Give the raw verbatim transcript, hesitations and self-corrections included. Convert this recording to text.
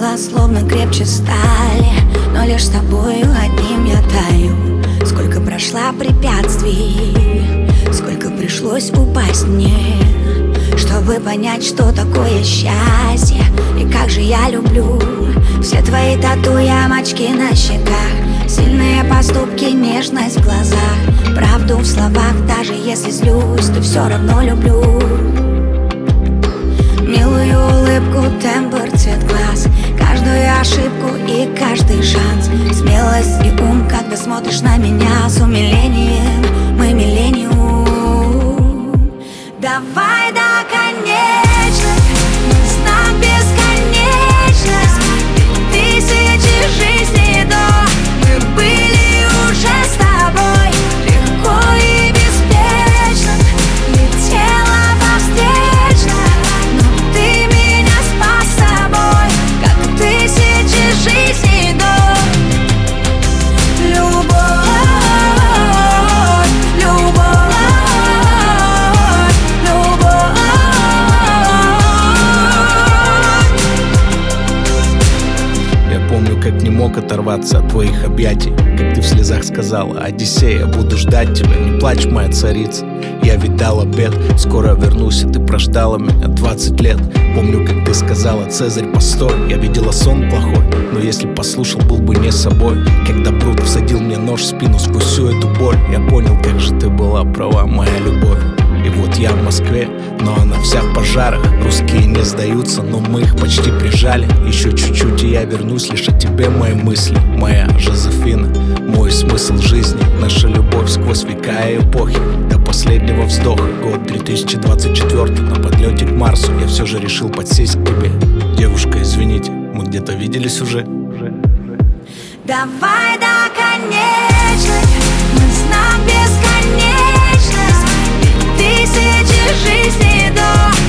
слова словно крепче стали, но лишь с тобою одним я таю. Сколько прошла препятствий, сколько пришлось упасть мне, чтобы понять, что такое счастье и как же я люблю все твои тату, ямочки на щеках, сильные поступки, нежность в глазах, правду в словах, даже если злюсь, то все равно люблю. Милую улыбку, тембр, цвет глаз, каждую ошибку и каждый шанс, смелость и ум, когда смотришь на меня с умилением. Мы миллениум. Давай до конечных, знак бесконечность, тысячи жизней до. Мы были уже с тобой легко и беспечно, летела по встречной, но ты меня спас собой, как тысячи жизней до. Любовь, любовь, любовь. Я помню, как не мог оторваться от твоих объятий, как ты в слезах сказала: Одиссея, буду ждать тебя, не плачь, моя царица. Я ведь дал обет, скоро вернусь, и ты прождала меня двадцать лет. Помню, как ты сказала: Цезарь, постой, я видела сон плохой, но если послушал, был бы не собой. Когда пруд всадил мне нож в спину сквозь всю эту боль, я понял, как же ты была права, моя любовь. И вот я в Москве, но она вся в пожарах. Русские не сдаются, но мы их почти прижали. Еще чуть-чуть, и я вернусь, лишь о тебе мои мысли. Моя Жозефина, мой смысл жизни, наша любовь сквозь века и эпохи, до последнего вздоха. Год две тысячи двадцать четвёртый, на подлете к Марсу я все же решил подсесть к тебе. Девушка, извините, мы где-то виделись уже. Давай до конечных, мы знак бесконечность, тысячи жизней до.